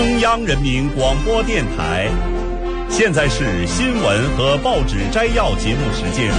中央人民广播电台。现在是新闻和报纸摘要节目时间。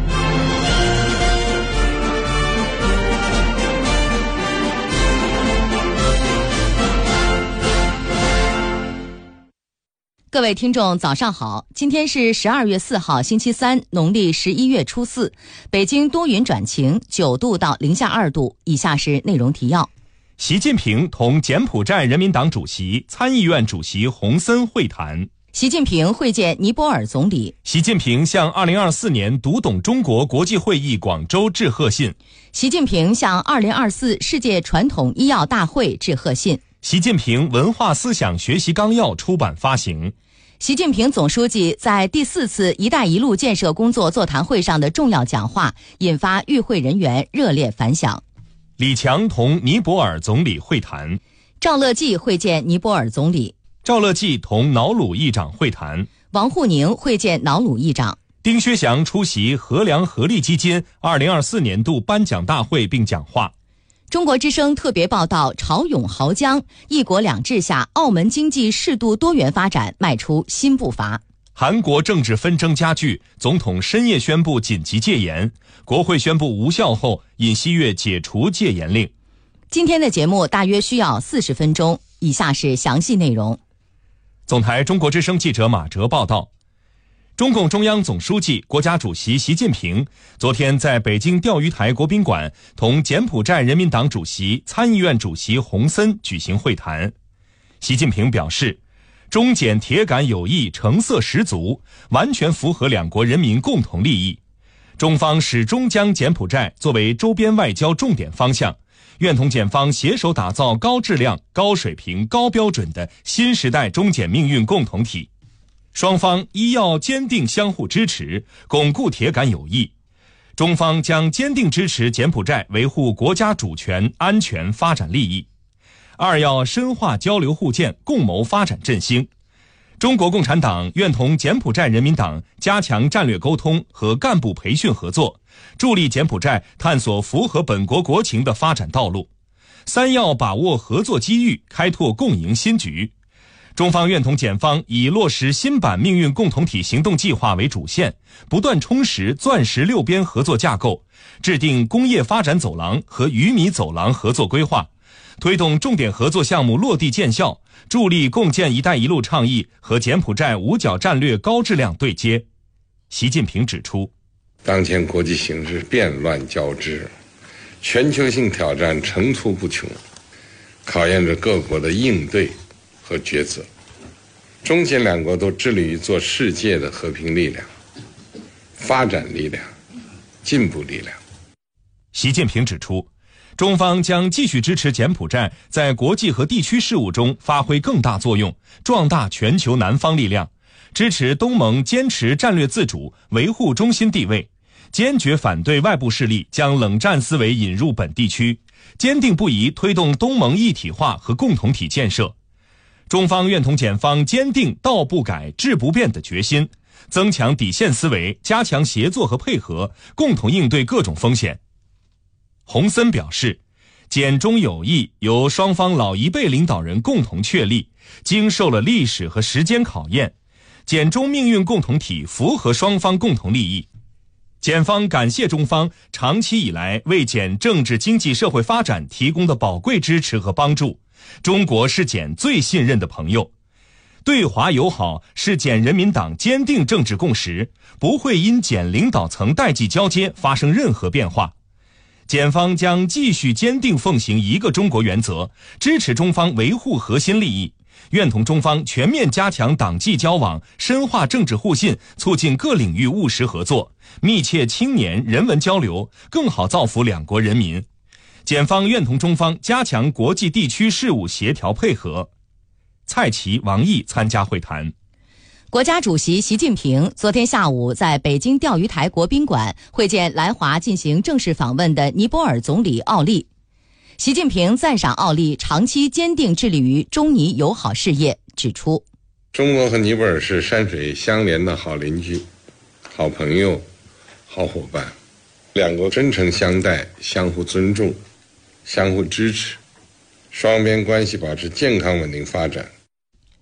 各位听众早上好，今天是12月4号星期三，农历11月初4，北京多云转晴，9度到零下2度。以下是内容提要。 习近平同柬埔寨人民党主席、参议院主席洪森会谈。 习近平会见尼泊尔总理。 习近平向2024年读懂中国国际会议广州致贺信。 习近平向2024世界传统医药大会致贺信。 习近平文化思想学习纲要出版发行。 习近平总书记在第4次“一带一路”建设工作座谈会上的重要讲话，引发与会人员热烈反响。 李强同尼泊尔总理会谈。 赵乐际会见尼泊尔总理。 赵乐际同瑙鲁议长会谈。 王沪宁会见瑙鲁议长。 丁薛祥出席河梁合力基金2024年度颁奖大会并讲话。 中国之声特别报道：潮涌濠江，一国两制下，澳门经济适度多元发展迈出新步伐。 韩国政治纷争加剧，总统深夜宣布紧急戒严，国会宣布无效后，尹锡悦解除戒严令。 今天的节目大约需要40分钟，以下是详细内容。 总台中国之声记者马哲报道。中共中央总书记、国家主席习近平昨天在北京钓鱼台国宾馆同柬埔寨人民党主席、参议院主席洪森举行会谈。习近平表示，中柬铁杆友谊成色十足，完全符合两国人民共同利益。中方始终将柬埔寨作为周边外交重点方向，愿同柬方携手打造高质量、高水平、高标准的新时代中柬命运共同体。双方依要坚定相互支持，巩固铁杆友谊。中方将坚定支持柬埔寨维护国家主权、安全、发展利益。二要深化交流互鉴，共谋发展振兴。中国共产党愿同柬埔寨人民党加强战略沟通和干部培训合作，助力柬埔寨探索符合本国国情的发展道路。三要把握合作机遇，开拓共赢新局。中方愿同柬方以落实新版命运共同体行动计划为主线，不断充实钻石六边合作架构，制定工业发展走廊和鱼米走廊合作规划，推动重点合作项目落地见效，助力共建“一带一路”倡议和柬埔寨五角战略高质量对接。习近平指出， 当前国际形势变乱交织，全球性挑战层出不穷，考验着各国的应对和抉择。中柬两国都致力于做世界的和平力量、发展力量、进步力量。 习近平指出，中方将继续支持柬埔寨在国际和地区事务中发挥更大作用，壮大全球南方力量，支持东盟坚持战略自主，维护中心地位，坚决反对外部势力将冷战思维引入本地区，坚定不移推动东盟一体化和共同体建设。中方愿同柬方坚定道不改、志不变的决心，增强底线思维，加强协作和配合，共同应对各种风险。洪森表示，柬中友谊由双方老一辈领导人共同确立，经受了历史和时间考验，柬中命运共同体符合双方共同利益。柬方感谢中方长期以来为柬政治经济社会发展提供的宝贵支持和帮助，中国是柬最信任的朋友，对华友好是柬人民党坚定政治共识，不会因柬领导层代际交接发生任何变化。柬方将继续坚定奉行一个中国原则，支持中方维护核心利益，愿同中方全面加强党际交往，深化政治互信，促进各领域务实合作，密切青年人文交流，更好造福两国人民。检方愿同中方加强国际地区事务协调配合。蔡奇、王毅参加会谈。 国家主席习近平昨天下午在北京钓鱼台国宾馆会见来华进行正式访问的尼泊尔总理奥利。习近平赞赏奥利长期坚定致力于中尼友好事业，指出， 中国和尼泊尔是山水相连的好邻居、好朋友、好伙伴，两国真诚相待，相互尊重，相互支持，双边关系保持健康稳定发展。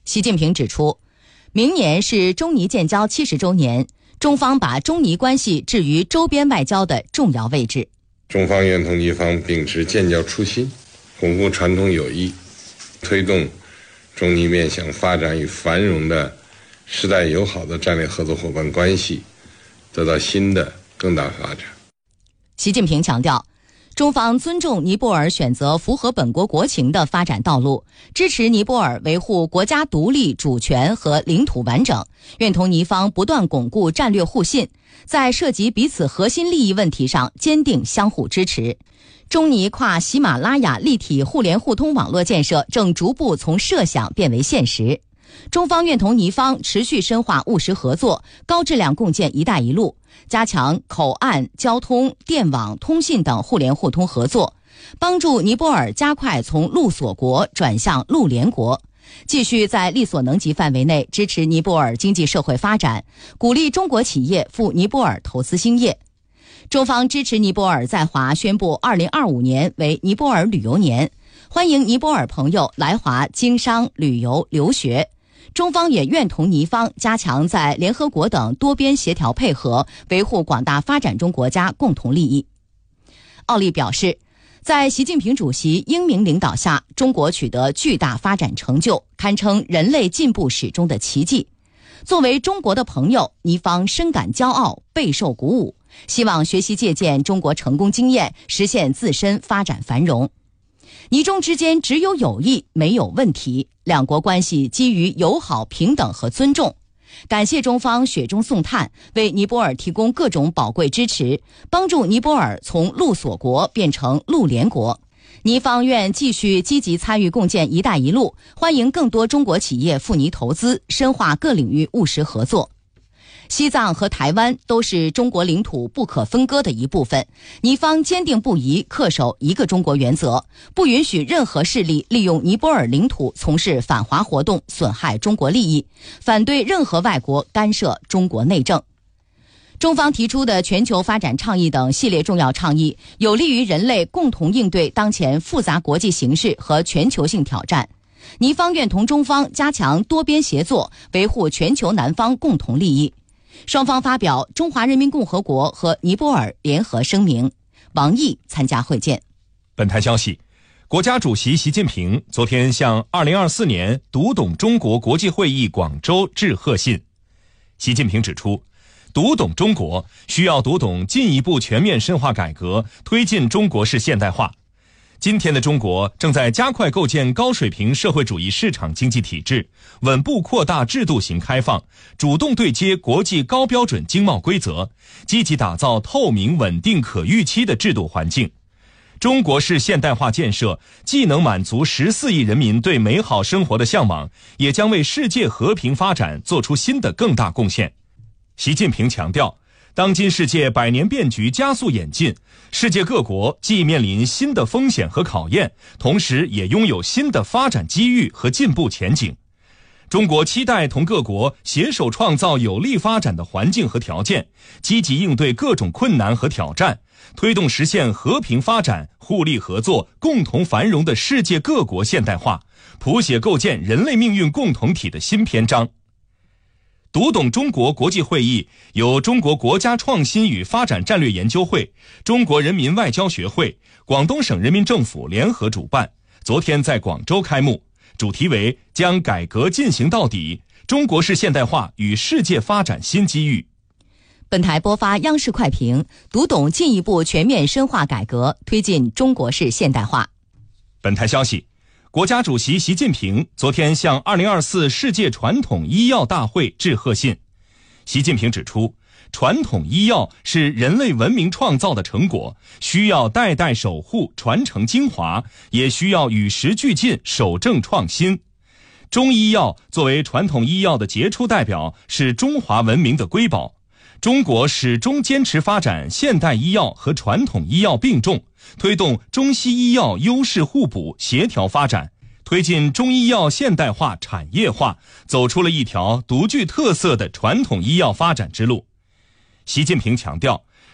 习近平指出，明年是中尼建交70周年，中方把中尼关系置于周边外交的重要位置。 中方愿同尼方秉持建交初心，巩固传统友谊，推动中尼面向发展与繁荣的时代友好的战略合作伙伴关系得到新的更大发展。 习近平强调，中方尊重尼泊尔选择符合本国国情的发展道路，支持尼泊尔维护国家独立主权和领土完整，愿同尼方不断巩固战略互信，在涉及彼此核心利益问题上坚定相互支持。中尼跨喜马拉雅立体互联互通网络建设正逐步从设想变为现实。中方愿同尼方持续深化务实合作，高质量共建“一带一路”，加强口岸、交通、电网、通信等互联互通合作，帮助尼泊尔加快从陆锁国转向陆联国，继续在力所能及范围内支持尼泊尔经济社会发展，鼓励中国企业赴尼泊尔投资兴业。中方支持尼泊尔在华宣布2025年为尼泊尔旅游年，欢迎尼泊尔朋友来华经商、旅游、留学。中方也愿同尼方加强在联合国等多边协调配合，维护广大发展中国家共同利益。奥利表示，在习近平主席英明领导下，中国取得巨大发展成就，堪称人类进步史中的奇迹。作为中国的朋友，尼方深感骄傲，备受鼓舞，希望学习借鉴中国成功经验，实现自身发展繁荣。尼中之间只有友谊，没有问题，两国关系基于友好、平等和尊重。感谢中方雪中送炭，为尼泊尔提供各种宝贵支持，帮助尼泊尔从陆锁国变成陆联国。尼方愿继续积极参与共建“一带一路”，欢迎更多中国企业赴尼投资，深化各领域务实合作。西藏和台湾都是中国领土不可分割的一部分，尼方坚定不移恪守一个中国原则，不允许任何势力利用尼泊尔领土从事反华活动，损害中国利益，反对任何外国干涉中国内政。中方提出的全球发展倡议等系列重要倡议，有利于人类共同应对当前复杂国际形势和全球性挑战。尼方愿同中方加强多边协作，维护全球南方共同利益。双方发表中华人民共和国和尼泊尔联合声明。王毅参加会见。 本台消息，国家主席习近平昨天向2024年读懂中国国际会议广州致贺信。习近平指出，读懂中国需要读懂进一步全面深化改革，推进中国式现代化。今天的中国正在加快构建高水平社会主义市场经济体制，稳步扩大制度型开放，主动对接国际高标准经贸规则，积极打造透明、稳定、可预期的制度环境。中国式现代化建设既能满足14亿人民对美好生活的向往，也将为世界和平发展做出新的更大贡献。习近平强调，当今世界百年变局加速演进，世界各国既面临新的风险和考验，同时也拥有新的发展机遇和进步前景。中国期待同各国携手创造有利发展的环境和条件，积极应对各种困难和挑战，推动实现和平发展、互利合作、共同繁荣的世界各国现代化，谱写构建人类命运共同体的新篇章。读懂中国国际会议由中国国家创新与发展战略研究会、中国人民外交学会、广东省人民政府联合主办，昨天在广州开幕，主题为将改革进行到底，中国式现代化与世界发展新机遇。 本台播发央视快评，读懂进一步全面深化改革，推进中国式现代化。 本台消息，国家主席习近平昨天向2024世界传统医药大会致贺信。习近平指出，传统医药是人类文明创造的成果，需要代代守护、传承精华，也需要与时俱进、守正创新。中医药作为传统医药的杰出代表，是中华文明的瑰宝。中国始终坚持发展现代医药和传统医药并重，推动中西医药优势互补、协调发展，推进中医药现代化、产业化，走出了一条独具特色的传统医药发展之路。习近平强调，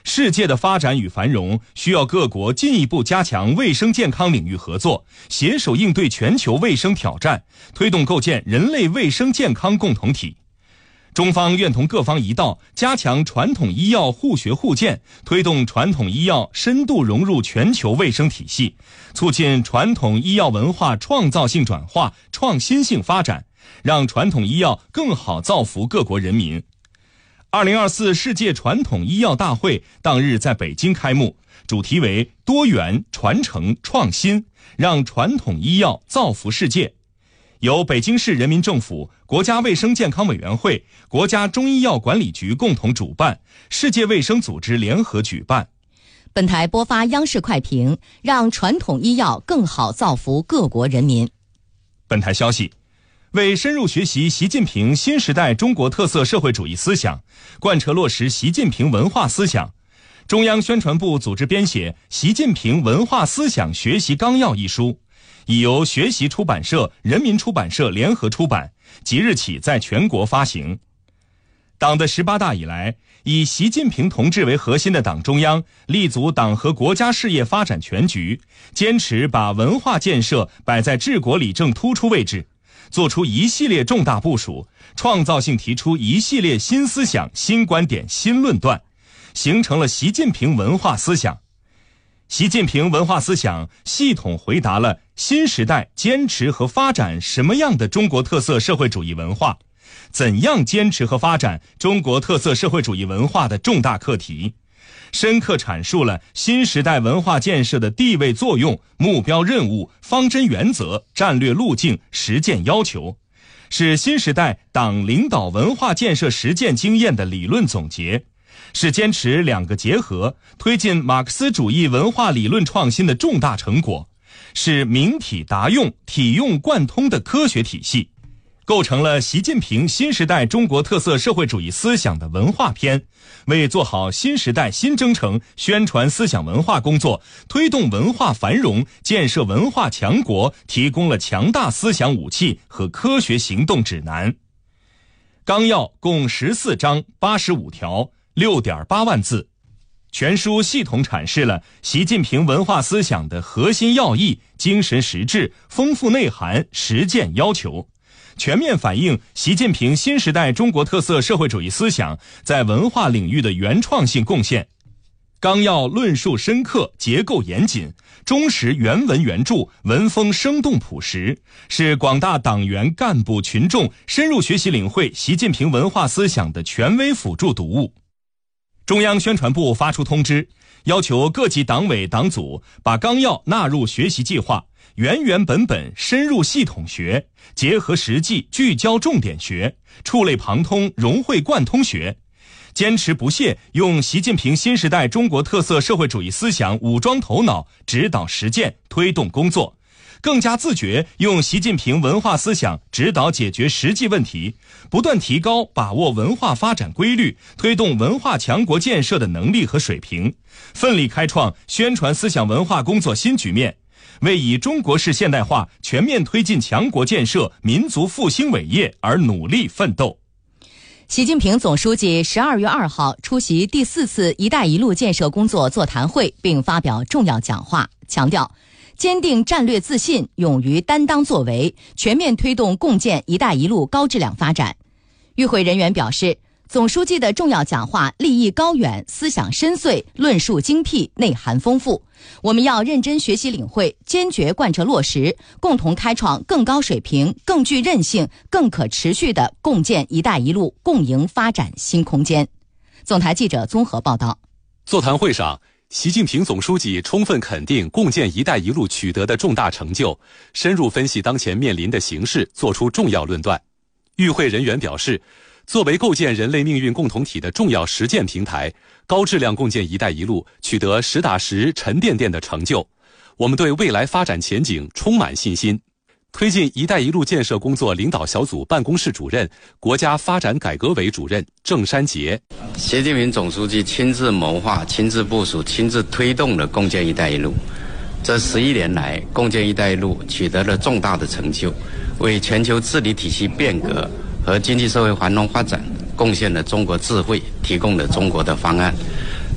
世界的发展与繁荣需要各国进一步加强卫生健康领域合作，携手应对全球卫生挑战，推动构建人类卫生健康共同体。中方愿同各方一道，加强传统医药互学互鉴，推动传统医药深度融入全球卫生体系，促进传统医药文化创造性转化、创新性发展，让传统医药更好造福各国人民。2024世界传统医药大会当日在北京开幕，主题为多元、传承、创新，让传统医药造福世界。由北京市人民政府、国家卫生健康委员会、国家中医药管理局共同主办，世界卫生组织联合举办。 本台播发央视快评，让传统医药更好造福各国人民。 本台消息，为深入学习习近平新时代中国特色社会主义思想，贯彻落实习近平文化思想，中央宣传部组织编写《习近平文化思想学习纲要》一书，已由学习出版社、人民出版社联合出版，即日起在全国发行。党的18大以来，以习近平同志为核心的党中央立足党和国家事业发展全局，坚持把文化建设摆在治国理政突出位置，做出一系列重大部署，创造性提出一系列新思想、新观点、新论断，形成了习近平文化思想。习近平文化思想系统回答了新时代坚持和发展什么样的中国特色社会主义文化，怎样坚持和发展中国特色社会主义文化的重大课题，深刻阐述了新时代文化建设的地位作用、目标任务、方针原则、战略路径、实践要求，是新时代党领导文化建设实践经验的理论总结，是坚持两个结合，推进马克思主义文化理论创新的重大成果，是明体达用、体用贯通的科学体系，构成了习近平新时代中国特色社会主义思想的文化篇，为做好新时代新征程宣传思想文化工作，推动文化繁荣、建设文化强国提供了强大思想武器和科学行动指南。纲要共14章85条，6.8万字，全书系统阐释了习近平文化思想的核心要义、精神实质、丰富内涵、实践要求，全面反映习近平新时代中国特色社会主义思想在文化领域的原创性贡献。纲要论述深刻，结构严谨，忠实原文原著，文风生动朴实，是广大党员干部群众深入学习领会习近平文化思想的权威辅助读物。中央宣传部发出通知，要求各级党委党组把纲要纳入学习计划，原原本本深入系统学，结合实际聚焦重点学，触类旁通融会贯通学，坚持不懈用习近平新时代中国特色社会主义思想武装头脑，指导实践，推动工作，更加自觉用习近平文化思想指导解决实际问题，不断提高把握文化发展规律，推动文化强国建设的能力和水平，奋力开创宣传思想文化工作新局面，为以中国式现代化全面推进强国建设、民族复兴伟业而努力奋斗。 习近平总书记12月2号出席第4次“一带一路”建设工作座谈会，并发表重要讲话，强调坚定战略自信，勇于担当作为，全面推动共建“一带一路”高质量发展。与会人员表示，总书记的重要讲话立意高远，思想深邃，论述精辟，内涵丰富。我们要认真学习领会，坚决贯彻落实，共同开创更高水平、更具韧性、更可持续的共建“一带一路”共赢发展新空间。总台记者综合报道。 座谈会上，习近平总书记充分肯定共建“一带一路”取得的重大成就，深入分析当前面临的形势，作出重要论断。与会人员表示，作为构建人类命运共同体的重要实践平台，高质量共建“一带一路”取得实打实、沉甸甸的成就，我们对未来发展前景充满信心。推进“一带一路”建设工作领导小组办公室主任、国家发展改革委主任郑山杰： 习近平总书记亲自谋划、亲自部署、亲自推动了共建“一带一路”。这11年来，共建“一带一路”取得了重大的成就，为全球治理体系变革和经济社会繁荣发展贡献了中国智慧，提供了中国的方案。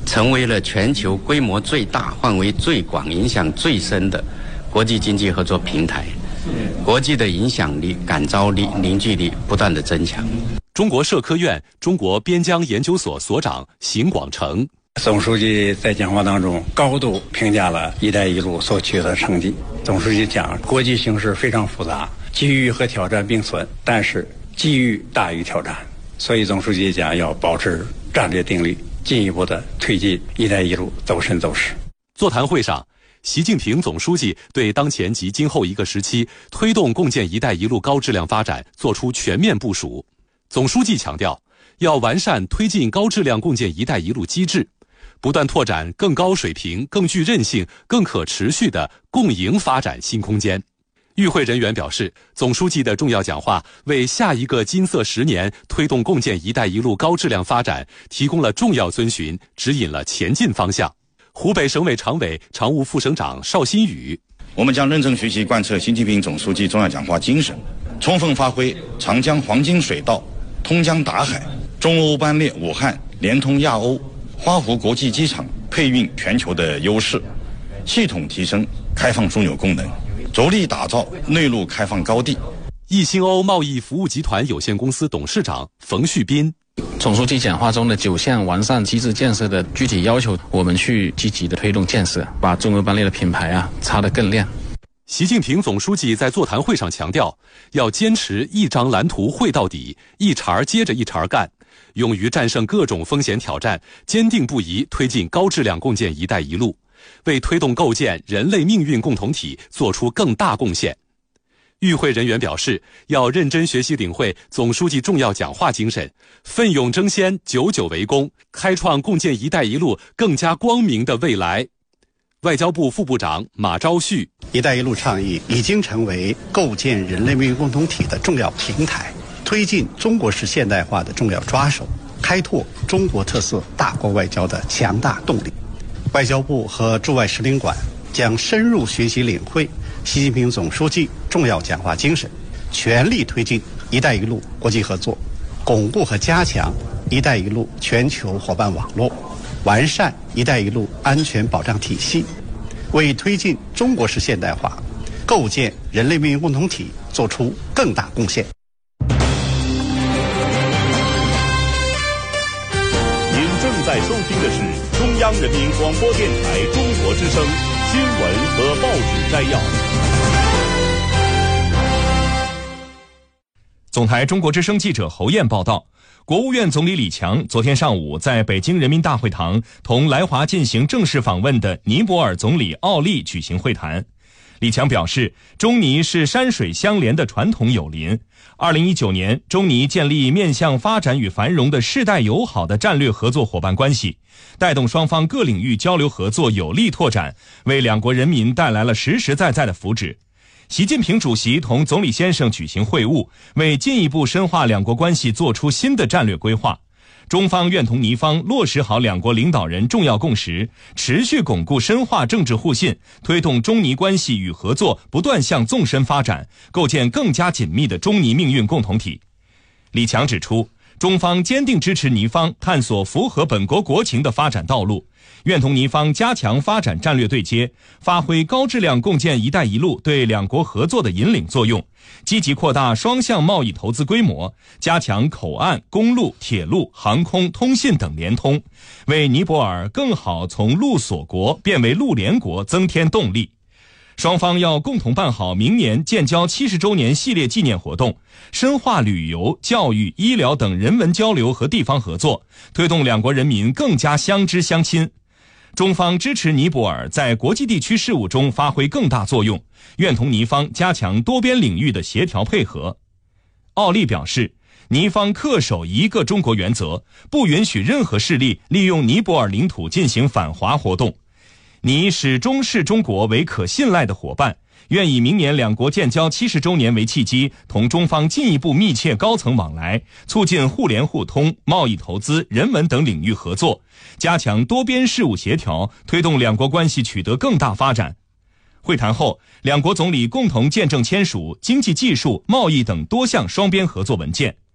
成为了全球规模最大、范围最广、影响最深的国际经济合作平台。国际的影响力、感召力、凝聚力不断的增强。 中国社科院中国边疆研究所所长邢广成， 总书记在讲话当中高度评价了“一带一路”所取得的成绩。总书记讲，国际形势非常复杂，机遇和挑战并存，但是机遇大于挑战，所以总书记讲要保持战略定力，进一步的推进“一带一路”走深走实。 座谈会上，习近平总书记对当前及今后一个时期推动共建“一带一路”高质量发展作出全面部署。总书记强调，要完善推进高质量共建“一带一路”机制，不断拓展更高水平、更具韧性、更可持续的共赢发展新空间。与会人员表示，总书记的重要讲话为下一个金色10年推动共建“一带一路”高质量发展提供了重要遵循，指引了前进方向。湖北省委常委、常务副省长邵新宇， 我们将认真学习贯彻习近平总书记重要讲话精神，充分发挥长江黄金水道、通江达海、中欧班列武汉连通亚欧、花湖国际机场配运全球的优势，系统提升开放枢纽功能，着力打造内陆开放高地。 易兴欧贸易服务集团有限公司董事长冯旭斌， 总书记讲话中的9项完善机制建设的具体要求，我们去积极的推动建设，把中欧班列的品牌擦得更亮。 习近平总书记在座谈会上强调，要坚持一张蓝图绘到底，一茬接着一茬干，勇于战胜各种风险挑战，坚定不移推进高质量共建“一带一路”，为推动构建人类命运共同体做出更大贡献。与会人员表示，要认真学习领会总书记重要讲话精神，奋勇争先，久久为功，开创共建“一带一路”更加光明的未来。外交部副部长马朝旭，“ 一带一路”倡议已经成为构建人类命运共同体的重要平台，推进中国式现代化的重要抓手，开拓中国特色大国外交的强大动力。外交部和驻外使领馆将深入学习领会习近平总书记重要讲话精神，全力推进“一带一路”国际合作，巩固和加强“一带一路”全球伙伴网络，完善“一带一路”安全保障体系，为推进中国式现代化、构建人类命运共同体做出更大贡献。 您正在收听的是中央人民广播电台中国之声新闻和报纸摘要。 总台中国之声记者侯燕报道，国务院总理李强昨天上午在北京人民大会堂同来华进行正式访问的尼泊尔总理奥利举行会谈。李强表示，中尼是山水相连的传统友邻。2019年，中尼建立面向发展与繁荣的世代友好的战略合作伙伴关系，带动双方各领域交流合作有力拓展，为两国人民带来了实实在在的福祉。习近平主席同总理先生举行会晤，为进一步深化两国关系做出新的战略规划。中方愿同尼方落实好两国领导人重要共识，持续巩固深化政治互信，推动中尼关系与合作不断向纵深发展，构建更加紧密的中尼命运共同体。李强指出，中方坚定支持尼方探索符合本国国情的发展道路，愿同尼方加强发展战略对接，发挥高质量共建“一带一路”对两国合作的引领作用，积极扩大双向贸易投资规模，加强口岸、公路、铁路、航空、通信等联通，为尼泊尔更好从陆锁国变为陆联国增添动力。双方要共同办好明年建交70周年系列纪念活动，深化旅游、教育、医疗等人文交流和地方合作，推动两国人民更加相知相亲。中方支持尼泊尔在国际地区事务中发挥更大作用，愿同尼方加强多边领域的协调配合。奥利表示，尼方恪守一个中国原则，不允许任何势力利用尼泊尔领土进行反华活动。尼始终视中国为可信赖的伙伴，愿以明年两国建交70周年为契机，同中方进一步密切高层往来，促进互联互通、贸易投资、人文等领域合作，加强多边事务协调，推动两国关系取得更大发展。会谈后，两国总理共同见证签署经济技术、贸易等多项双边合作文件。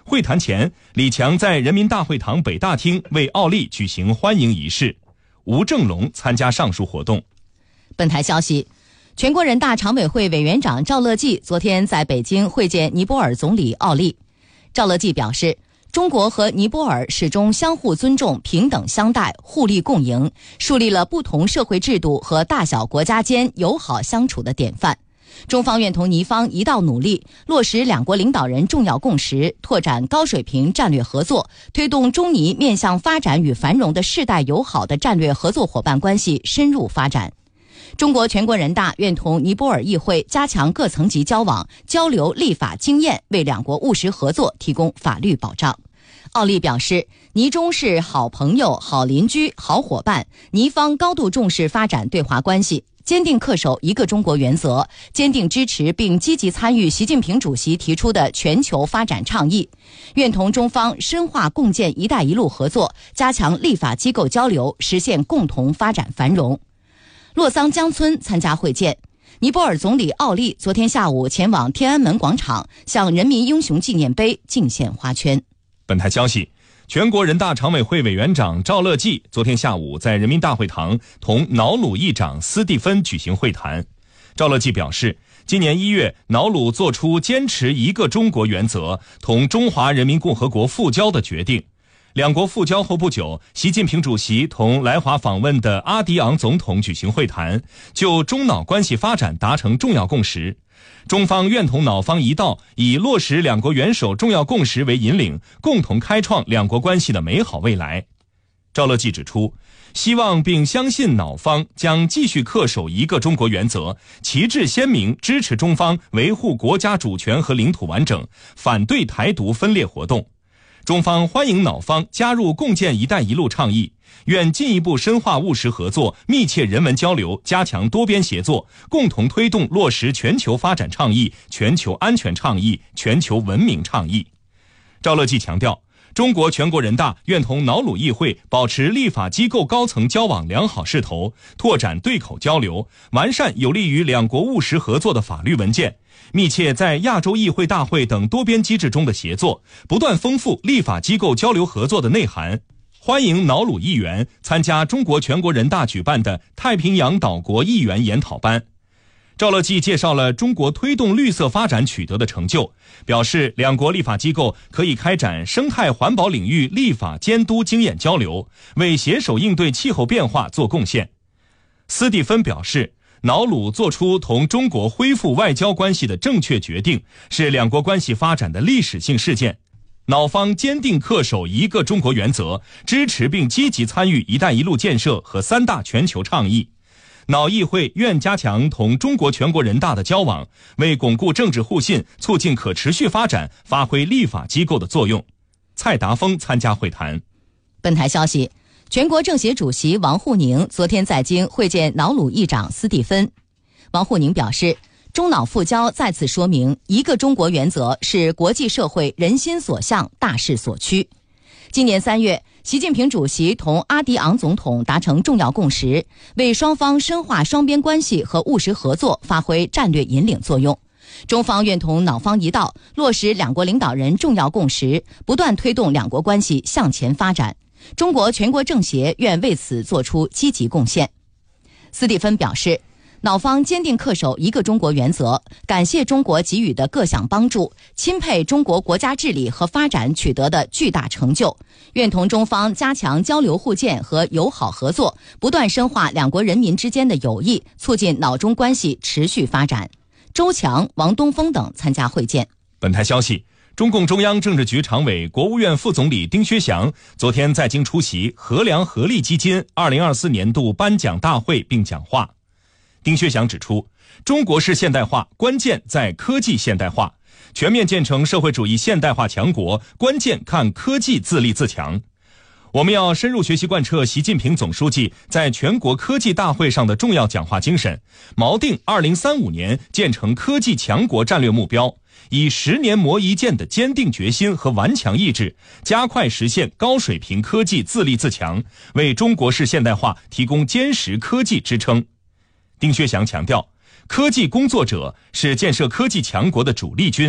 会谈前，李强在人民大会堂北大厅为奥利举行欢迎仪式。吴正龙参加上述活动。 本台消息，全国人大常委会委员长赵乐际昨天在北京会见尼泊尔总理奥利。赵乐际表示，中国和尼泊尔始终相互尊重、平等相待、互利共赢，树立了不同社会制度和大小国家间友好相处的典范。中方愿同尼方一道努力，落实两国领导人重要共识，拓展高水平战略合作，推动中尼面向发展与繁荣的世代友好的战略合作伙伴关系深入发展。中国全国人大愿同尼泊尔议会加强各层级交往，交流立法经验，为两国务实合作提供法律保障。奥利表示，尼中是好朋友、好邻居、好伙伴，尼方高度重视发展对华关系，坚定恪守一个中国原则，坚定支持并积极参与习近平主席提出的全球发展倡议，愿同中方深化共建“一带一路”合作，加强立法机构交流，实现共同发展繁荣。洛桑江村参加会见，尼泊尔总理奥利昨天下午前往天安门广场，向人民英雄纪念碑敬献花圈。 本台消息，全国人大常委会委员长赵乐际昨天下午在人民大会堂同瑙鲁议长斯蒂芬举行会谈。赵乐际表示，今年1月，瑙鲁做出坚持一个中国原则，同中华人民共和国复交的决定。两国复交后不久，习近平主席同来华访问的阿迪昂总统举行会谈，就中瑙关系发展达成重要共识。中方愿同瑙方一道，以落实两国元首重要共识为引领，共同开创两国关系的美好未来。赵乐际指出，希望并相信瑙方将继续恪守一个中国原则，旗帜鲜明支持中方维护国家主权和领土完整，反对台独分裂活动。中方欢迎瑙方加入共建“一带一路”倡议，愿进一步深化务实合作，密切人文交流，加强多边协作，共同推动落实全球发展倡议、全球安全倡议、全球文明倡议。赵乐际强调，中国全国人大愿同瑙鲁议会保持立法机构高层交往良好势头，拓展对口交流，完善有利于两国务实合作的法律文件，密切在亚洲议会大会等多边机制中的协作，不断丰富立法机构交流合作的内涵。欢迎瑙鲁议员参加中国全国人大举办的太平洋岛国议员研讨班。赵乐际介绍了中国推动绿色发展取得的成就，表示两国立法机构可以开展生态环保领域立法监督经验交流，为携手应对气候变化做贡献。斯蒂芬表示，瑙鲁做出同中国恢复外交关系的正确决定，是两国关系发展的历史性事件。瑙方坚定恪守一个中国原则，支持并积极参与“一带一路”建设和三大全球倡议。瑙议会愿加强同中国全国人大的交往，为巩固政治互信、促进可持续发展发挥立法机构的作用。蔡达峰参加会谈。 本台消息，全国政协主席王沪宁昨天在京会见瑙鲁议长斯蒂芬。王沪宁表示，中瑙复交再次说明一个中国原则是国际社会人心所向、大势所趋。今年3月，习近平主席同阿迪昂总统达成重要共识，为双方深化双边关系和务实合作发挥战略引领作用。中方愿同瑙方一道，落实两国领导人重要共识，不断推动两国关系向前发展。中国全国政协愿为此作出积极贡献。斯蒂芬表示，瑙方坚定恪守一个中国原则，感谢中国给予的各项帮助，钦佩中国国家治理和发展取得的巨大成就，愿同中方加强交流互鉴和友好合作，不断深化两国人民之间的友谊，促进瑙中关系持续发展。周强、王东峰等参加会见。 本台消息，中共中央政治局常委、国务院副总理丁薛祥昨天在京出席河梁合力基金2024年度颁奖大会并讲话。丁薛祥指出，中国式现代化关键在科技现代化，全面建成社会主义现代化强国，关键看科技自立自强。我们要深入学习贯彻习近平总书记在全国科技大会上的重要讲话精神，锚定2035年建成科技强国战略目标，以10年磨一剑的坚定决心和顽强意志，加快实现高水平科技自立自强，为中国式现代化提供坚实科技支撑。丁薛祥强调，科技工作者是建设科技强国的主力军，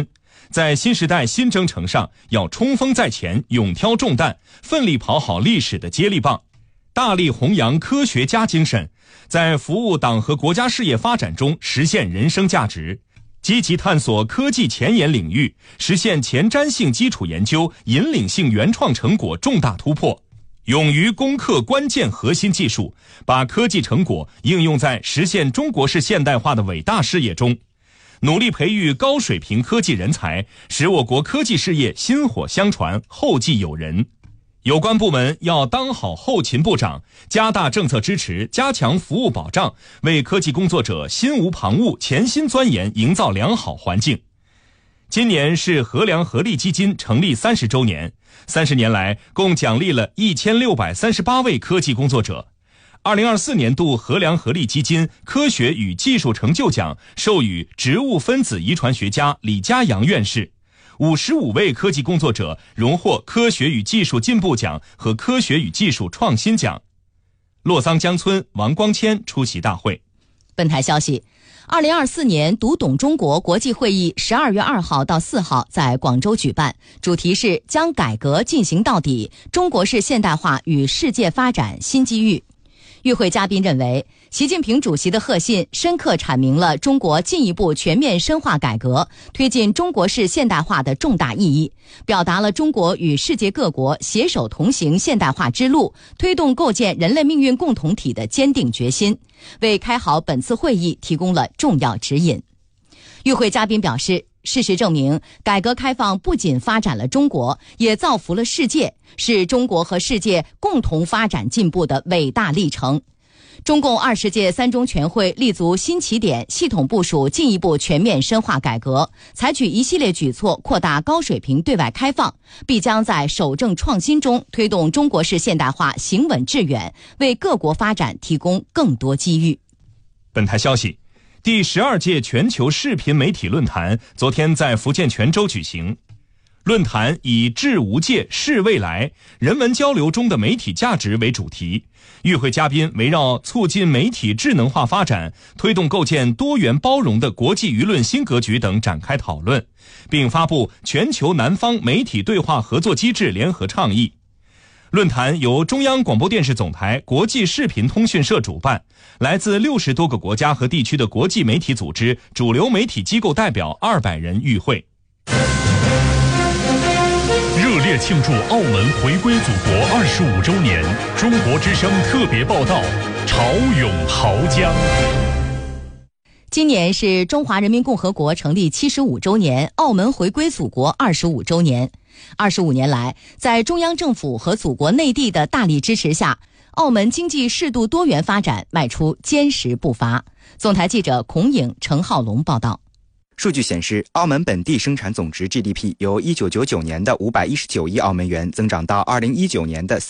在新时代新征程上要冲锋在前，勇挑重担，奋力跑好历史的接力棒，大力弘扬科学家精神，在服务党和国家事业发展中实现人生价值，积极探索科技前沿领域，实现前瞻性基础研究、引领性原创成果重大突破，勇于攻克关键核心技术，把科技成果应用在实现中国式现代化的伟大事业中，努力培育高水平科技人才，使我国科技事业薪火相传，后继有人。有关部门要当好后勤部长，加大政策支持，加强服务保障，为科技工作者心无旁骛、潜心钻研营造良好环境。今年是禾梁合力基金成立30周年，30年来共奖励了1638位科技工作者。2024年度禾梁合力基金科学与技术成就奖授予植物分子遗传学家李家阳院士，55位科技工作者荣获科学与技术进步奖和科学与技术创新奖。洛桑江村王光谦出席大会。 本台消息，2024年读懂中国国际会议12月2号到4号在广州举办，主题是将改革进行到底，中国式现代化与世界发展新机遇。与会嘉宾认为，习近平主席的贺信深刻阐明了中国进一步全面深化改革、推进中国式现代化的重大意义，表达了中国与世界各国携手同行现代化之路，推动构建人类命运共同体的坚定决心，为开好本次会议提供了重要指引。与会嘉宾表示，事实证明，改革开放不仅发展了中国，也造福了世界，是中国和世界共同发展进步的伟大历程。中共20届三中全会立足新起点，系统部署进一步全面深化改革，采取一系列举措扩大高水平对外开放，必将在守正创新中推动中国式现代化行稳致远，为各国发展提供更多机遇。 本台消息，第12届全球视频媒体论坛昨天在福建泉州举行。论坛以致无界、视未来，人文交流中的媒体价值为主题，与会嘉宾围绕促进媒体智能化发展、推动构建多元包容的国际舆论新格局等展开讨论，并发布全球南方媒体对话合作机制联合倡议。论坛由中央广播电视总台国际视频通讯社主办，来自60多个国家和地区的国际媒体组织、主流媒体机构代表200人与会。 热烈庆祝澳门回归祖国25周年，中国之声特别报道，潮涌濠江。 今年是中华人民共和国成立75周年，澳门回归祖国25周年。25年来，在中央政府和祖国内地的大力支持下，澳门经济适度多元发展迈出坚实步伐。总台记者孔颖、程浩龙报道。 数据显示，澳门本地生产总值 GDP 由1999年的519亿澳门元增长到2019年的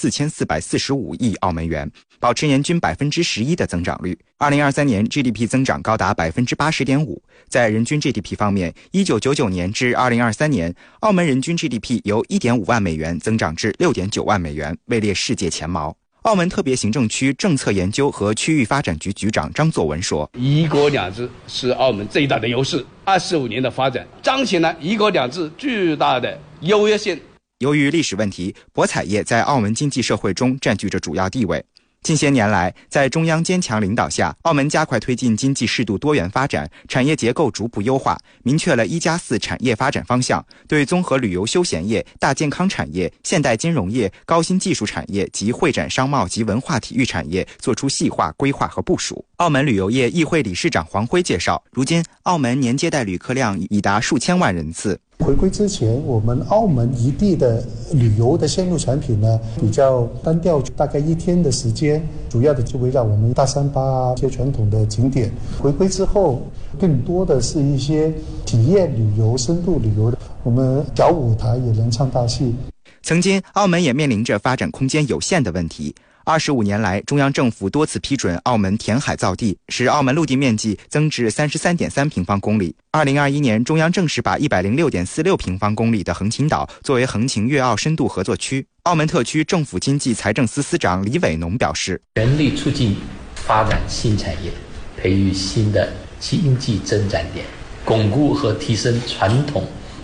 4445亿澳门元，保持年均11%的增长率。2023年 GDP 增长高达80.5%。在人均 GDP 方面，1999年至2023年，澳门人均 GDP 由1.5万美元增长至6.9万美元，位列世界前茅。澳门特别行政区政策研究和区域发展局局长张作文说：“ 一国两制是澳门最大的优势，25年的发展彰显了一国两制巨大的优越性。” 由于历史问题，博彩业在澳门经济社会中占据着主要地位。近些年来，在中央坚强领导下，澳门加快推进经济适度多元发展，产业结构逐步优化，明确了1+4产业发展方向，对综合旅游休闲业、大健康产业、现代金融业、高新技术产业及会展商贸及文化体育产业作出细化规划和部署。澳门旅游业议会理事长黄辉介绍，如今澳门年接待旅客量已达数千万人次。 回归之前，我们澳门一地的旅游的线路产品呢比较单调，大概1天的时间，主要的就围绕我们大三巴一些传统的景点。回归之后，更多的是一些体验旅游、深度旅游的，我们小舞台也能唱大戏。 曾经，澳门也面临着发展空间有限的问题。25年来，中央政府多次批准澳门填海造地，使澳门陆地面积增至33.3平方公里。2021年，中央正式把106.46平方公里的横琴岛作为横琴粤澳深度合作区。澳门特区政府经济财政司司长李伟农表示， 全力促进发展新产业，培育新的经济增长点，巩固和提升传统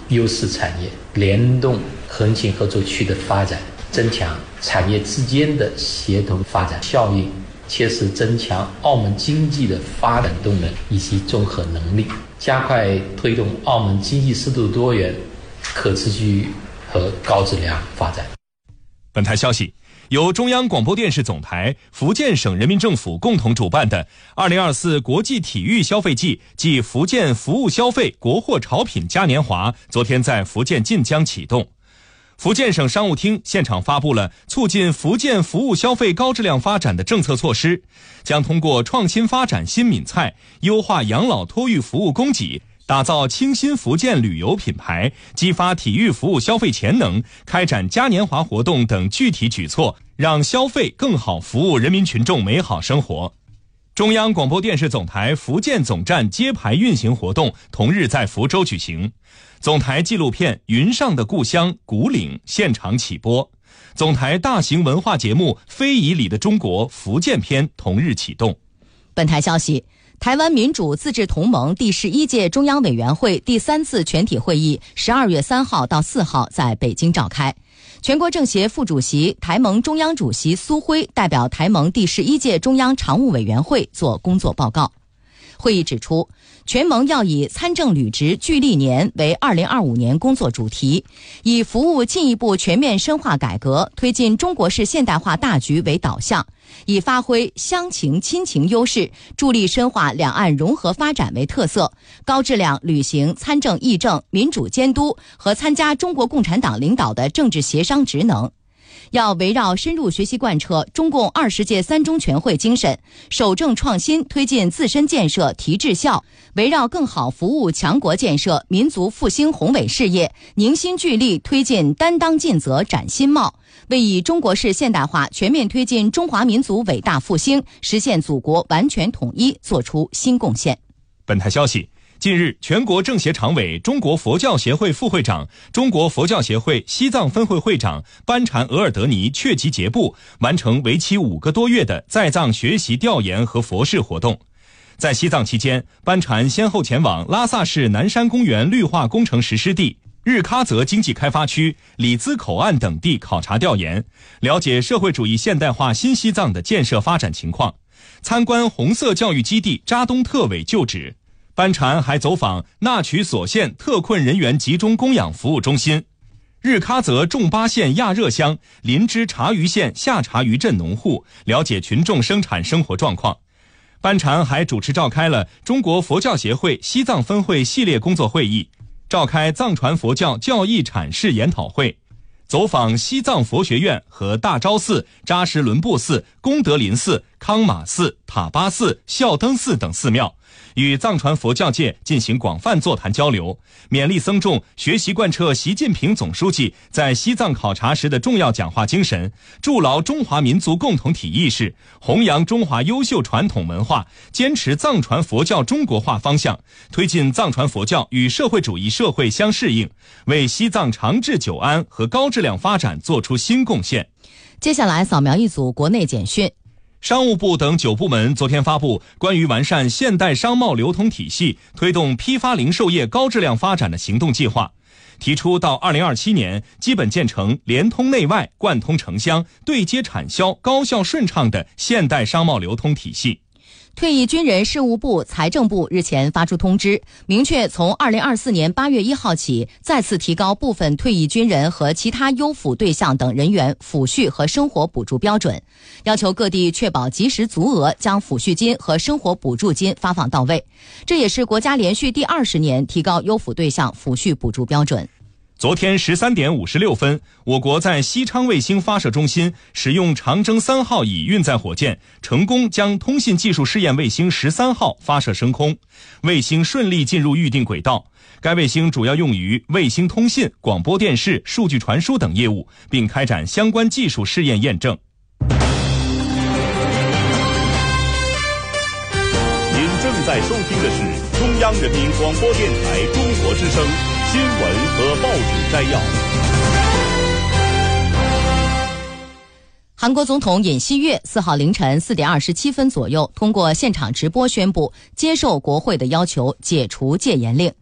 优势产业，联动横琴合作区的发展，增强产业之间的协同发展效应，切实增强澳门经济的发展动能以及综合能力，加快推动澳门经济适度多元、可持续和高质量发展。 本台消息，由中央广播电视总台、福建省人民政府共同主办的2024国际体育消费季暨福建服务消费国货潮品嘉年华昨天在福建晋江启动。福建省商务厅现场发布了促进福建服务消费高质量发展的政策措施，将通过创新发展新闽菜、优化养老托育服务供给、打造清新福建旅游品牌、激发体育服务消费潜能、开展嘉年华活动等具体举措，让消费更好服务人民群众美好生活。中央广播电视总台福建总站揭牌运行活动同日在福州举行，总台纪录片《云上的故乡古岭》现场起播，总台大型文化节目《非遗里的中国福建篇》同日启动。 本台消息，台湾民主自治同盟第11届中央委员会第3次全体会议12月3号到4号在北京召开。全国政协副主席、台盟中央主席苏辉代表台盟第11届中央常务委员会作工作报告。会议指出，全盟要以参政履职聚历年为2025年工作主题，以服务进一步全面深化改革、推进中国式现代化大局为导向，以发挥乡情亲情优势，助力深化两岸融合发展为特色，高质量履行参政议政、民主监督和参加中国共产党领导的政治协商职能。要围绕深入学习贯彻中共20届3中全会精神，守正创新，推进自身建设提质效，围绕更好服务强国建设、民族复兴宏伟事业，凝心聚力推进担当尽责展新貌，为以中国式现代化全面推进中华民族伟大复兴，实现祖国完全统一做出新贡献。 本台消息，近日，全国政协常委、中国佛教协会副会长、中国佛教协会西藏分会会长班禅额尔德尼确吉杰布完成为期5个多月的在藏学习调研和佛事活动。在西藏期间，班禅先后前往拉萨市南山公园绿化工程实施地、日喀则经济开发区、里兹口岸等地考察调研，了解社会主义现代化新西藏的建设发展情况，参观红色教育基地扎东特委旧址。班禅还走访那曲索县特困人员集中供养服务中心、日喀则仲巴县亚热乡林芝茶余县下茶余镇农户，了解群众生产生活状况。班禅还主持召开了中国佛教协会西藏分会系列工作会议，召开藏传佛教教义阐释研讨会，走访西藏佛学院和大昭寺、扎什伦布寺、功德林寺、康玛寺、塔巴寺、孝登寺等寺庙，与藏传佛教界进行广泛座谈交流，勉励僧众学习贯彻习近平总书记在西藏考察时的重要讲话精神，筑牢中华民族共同体意识，弘扬中华优秀传统文化，坚持藏传佛教中国化方向，推进藏传佛教与社会主义社会相适应，为西藏长治久安和高质量发展做出新贡献。 接下来扫描一组国内简讯。 商务部等9部门昨天发布关于完善现代商贸流通体系、推动批发零售业高质量发展的行动计划，提出到2027年基本建成联通内外、贯通城乡、对接产销、高效顺畅的现代商贸流通体系。 退役军人事务部、财政部日前发出通知，明确从2024年8月1号起，再次提高部分退役军人和其他优抚对象等人员抚恤和生活补助标准，要求各地确保及时足额将抚恤金和生活补助金发放到位。这也是国家连续第20年提高优抚对象抚恤补助标准。 昨天13点56分，我国在西昌卫星发射中心使用长征3号乙运载火箭，成功将通信技术试验卫星13号发射升空，卫星顺利进入预定轨道。该卫星主要用于卫星通信、广播电视、数据传输等业务，并开展相关技术试验验证。 您正在收听的是中央人民广播电台中国之声新闻和报纸摘要。 韩国总统尹锡悦4号凌晨4点27分左右通过现场直播宣布接受国会的要求，解除戒严令。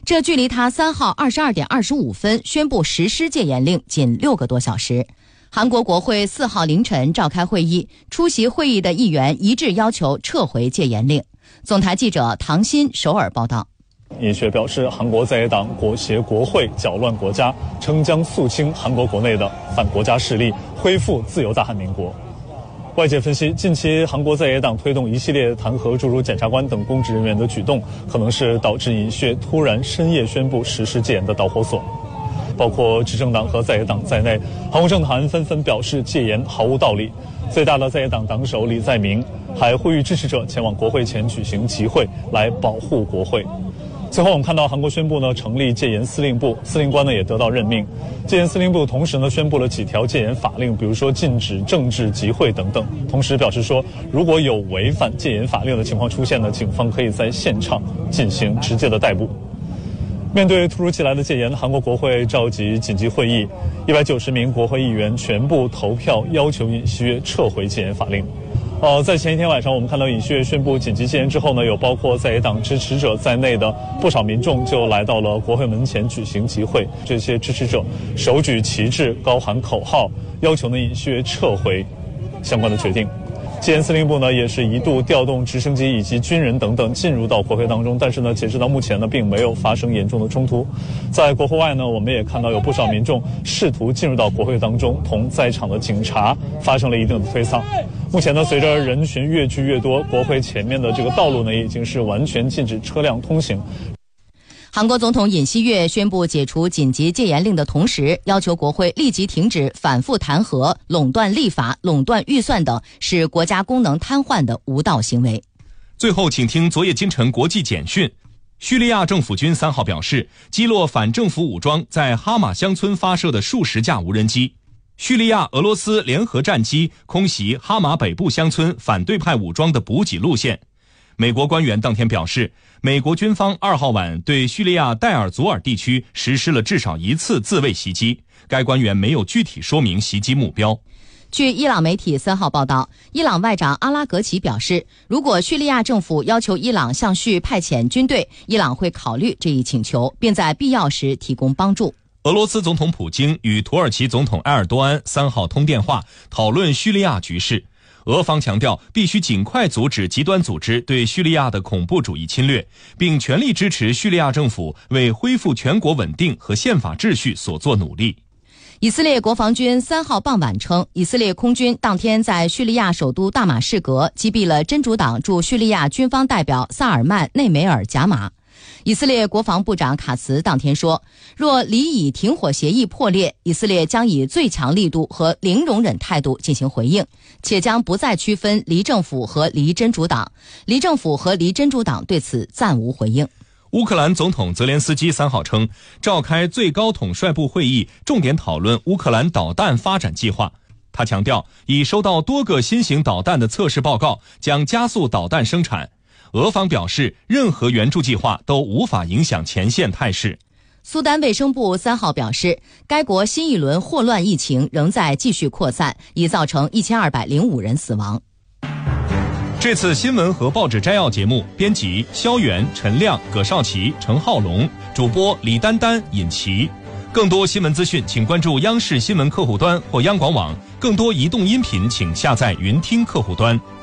这距离他3号22点25分宣布实施戒严令仅6个多小时。韩国国会4号凌晨召开会议，出席会议的议员一致要求撤回戒严令。总台记者唐鑫首尔报道。 尹学表示，韩国在野党裹挟国会搅乱国家，称将肃清韩国国内的反国家势力，恢复自由大韩民国。外界分析，近期韩国在野党推动一系列弹劾诸如检察官等公职人员的举动，可能是导致尹学突然深夜宣布实施戒严的导火索。包括执政党和在野党在内，韩国政坛纷纷表示戒严毫无道理。最大的在野党党首李在明还呼吁支持者前往国会前举行集会，来保护国会。最后我们看到韩国宣布成立戒严司令部，司令官也得到任命。戒严司令部同时宣布了几条戒严法令，比如说禁止政治集会等等。同时表示说，如果有违反戒严法令的情况出现警方可以在现场进行直接的逮捕。面对突如其来的戒严，韩国国会召集紧急会议，190名国会议员全部投票要求尹锡悦撤回戒严法令。在前一天晚上，我们看到尹锡悦宣布紧急戒严之后有包括在野党支持者在内的不少民众就来到了国会门前举行集会。这些支持者手举旗帜，高喊口号，要求尹锡悦撤回相关的决定。戒严司令部也是一度调动直升机以及军人等等进入到国会当中，但是截止到目前并没有发生严重的冲突。在国会外我们也看到有不少民众试图进入到国会当中，同在场的警察发生了一定的推搡。目前随着人群越聚越多，国会前面的这个道路已经是完全禁止车辆通行。 韩国总统尹锡悦宣布解除紧急戒严令的同时，要求国会立即停止反复弹劾、垄断立法、垄断预算等使国家功能瘫痪的无道行为。 最后请听昨夜今晨国际简讯。叙利亚政府军3号表示，击落反政府武装在哈马乡村发射的数十架无人机。叙利亚、俄罗斯联合战机空袭哈马北部乡村反对派武装的补给路线。美国官员当天表示，美国军方2号晚对叙利亚戴尔祖尔地区实施了至少1次自卫袭击，该官员没有具体说明袭击目标。 据伊朗媒体3号报道，伊朗外长阿拉格齐表示，如果叙利亚政府要求伊朗向叙派遣军队，伊朗会考虑这一请求，并在必要时提供帮助。 俄罗斯总统普京与土耳其总统埃尔多安3号通电话，讨论叙利亚局势。俄方强调必须尽快阻止极端组织对叙利亚的恐怖主义侵略，并全力支持叙利亚政府为恢复全国稳定和宪法秩序所做努力。 以色列国防军3号傍晚称，以色列空军当天在叙利亚首都大马士革击毙了真主党驻叙利亚军方代表萨尔曼·内梅尔·贾马。以色列国防部长卡茨当天说，若黎以停火协议破裂，以色列将以最强力度和零容忍态度进行回应，且将不再区分黎政府和黎真主党。黎政府和黎真主党对此暂无回应。 乌克兰总统泽连斯基3号称，召开最高统帅部会议，重点讨论乌克兰导弹发展计划。他强调，已收到多个新型导弹的测试报告，将加速导弹生产。俄方表示，任何援助计划都无法影响前线态势。 苏丹卫生部3号表示，该国新一轮霍乱疫情仍在继续扩散，已造成1205人死亡。 这次新闻和报纸摘要节目，编辑肖元、陈亮、葛少奇、陈浩龙，主播李丹丹、尹奇。更多新闻资讯，请关注央视新闻客户端或央广网。更多移动音频，请下载云听客户端。